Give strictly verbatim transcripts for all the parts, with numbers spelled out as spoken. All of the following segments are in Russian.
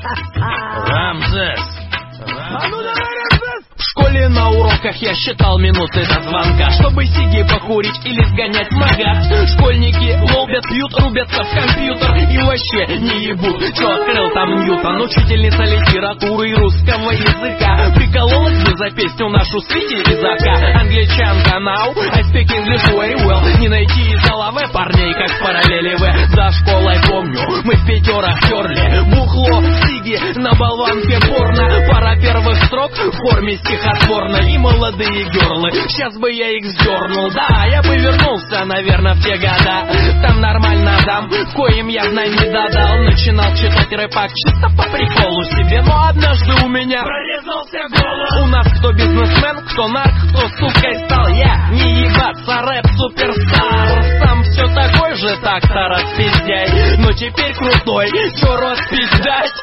Рамзес. А ну давай, Рамзес! В школе на уроках я считал минуты до звонка, чтобы сиги покурить или сгонять в магаз. Школьники лобят, пьют, рубятся в компьютер и вообще не ебут, что открыл там Ньютон. Учительница литературы и русского языка прикололась бы за песню нашу Свити Изака. Англичанка now, I speak English way well. Не найти из головы парней, как параллели В. За школой помню, мы в пятерах терли бухло, сиги на болванке порно. Пара первых строк в форме стихотворной и молодые герлы. Сейчас бы я их сдернул, да, я бы вернулся, наверное, в те года. Там нормально дам, коим явно не додал. Начинал читать рэпак чисто по приколу себе, но однажды у меня прорезался голос. У нас кто бизнесмен, кто нарк, кто сукой стал. Я не ебаться, рэп суперстар. Сам все такой же, так-то распиздяй, но теперь крутой, чё распиздять?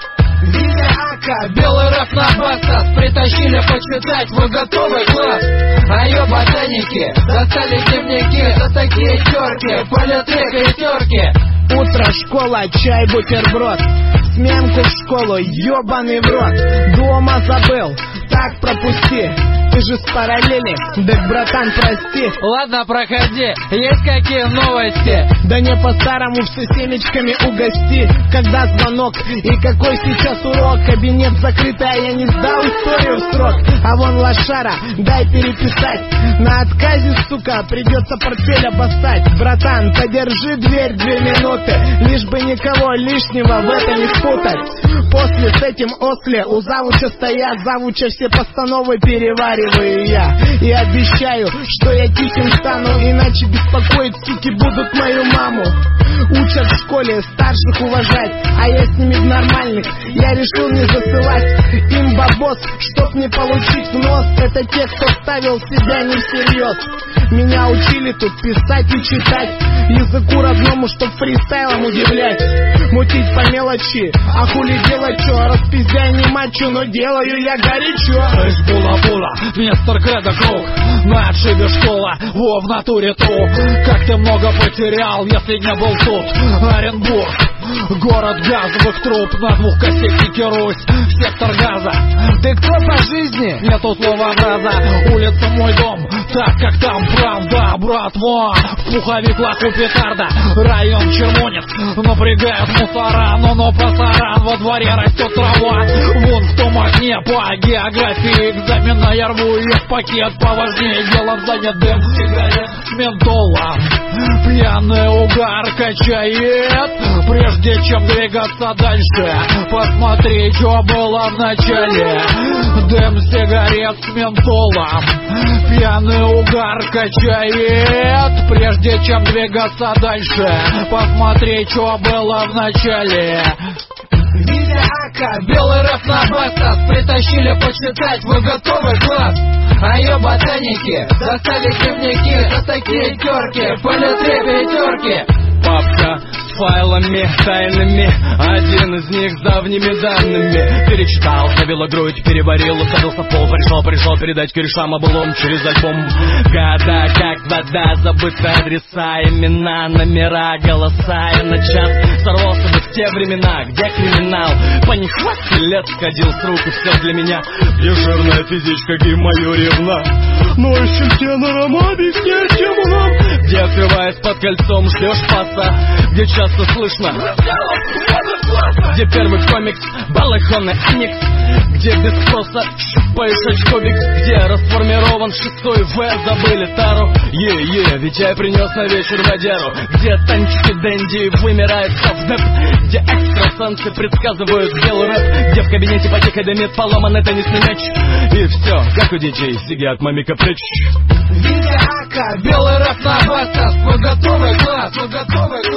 Видеака, белый рэп на бастас притащили почитать, вы готовы, класс? А ее ботаники достали дневники за такие терки, политрек и терки. Утро, школа, чай, бутерброд, сменку в школу, ёбаный в рот. Дома забыл, так пропусти, ты же с параллели, да, братан, прости. Ладно, проходи, есть какие новости? Да не по-старому, все семечками угости. Когда звонок и какой сейчас урок? Кабинет закрытый, а я не сдал историю в срок. А вон лошара, дай переписать. На отказе, сука, придется портфель обоссать. Братан, подержи дверь две минуты, лишь бы никого лишнего в это не спутать. После с этим осле у завуча стоят, завуча все постановы перевариваю я. И обещаю, что я тихим стану, иначе беспокоить, суки, будут мою маму. Учат в школе старших уважать, а я с ними в нормальных, я решил не засылать им бабос, чтоб не получить в нос. Это те, кто ставил себя не всерьез. Меня учили тут писать и читать, языку родному, чтоб фристайлом удивлять. Мутить по мелочи, а хули делать чё? Распиздяй не мачо, но делаю я горячо. Эх, була-була, вместо кредо круг, на отшибе школа, во, в натуре тру. Как ты много потерял, если не был тут. Оренбург, город газовых труб, на двухкассетнике Русь, сектор газа. Ты кто по жизни? Нету слова образа. Улица мой дом, так как там правда, брат мой. В пуховик лаку петарда, район Червонец, напрягает мусора, но-но пасаран, во дворе растет трава. Вон в том окне по географии экзамена я рву их пакет, поважнее делом занят дым сигарет с ментолом. Пьяный угар качает, прежде чем двигаться дальше, посмотри, что было в начале. Дым сигарет с ментолом. Пьяный угар качает, прежде чем двигаться дальше, посмотри, что было в начале. Видеака, белый рэп на бастас притащили почитать, вы готовы, класс? А ее ботаники достали дневники за такие терки, политрек и терки. Папка с файлами тайными, один из них с давними данными. Перечитал, забила грудь, переварил, усадился в пол. Пришел, пришел передать корешам облом через альбом. Года, как вода, забыты адреса, имена, номера, голоса. И на час сорвался бы в те времена, где криминал по нехватке лет сходил с рук, и все для меня. Где жирная физичка, гейм мою ревна, но еще тенором объясняет тему нам. Где, открываясь под кольцом, ждешь паса, где часто слышно, где первый комикс, балахонный аникс, где без спроса щупаешь очкобик, где расформирован шестой В, забыли тару. Е-е, ведь я принес на вечер водяру. Где танчики Дэнди вымирает совдеп, где экстрасенсы предсказывают белый рэп, где в кабинете потекой дымит поломанный теннисный мяч. И все, как у диджей, сидят мамика прячь. Видеака, белый рэп на бастас, вы готовы, класс, вы готовы.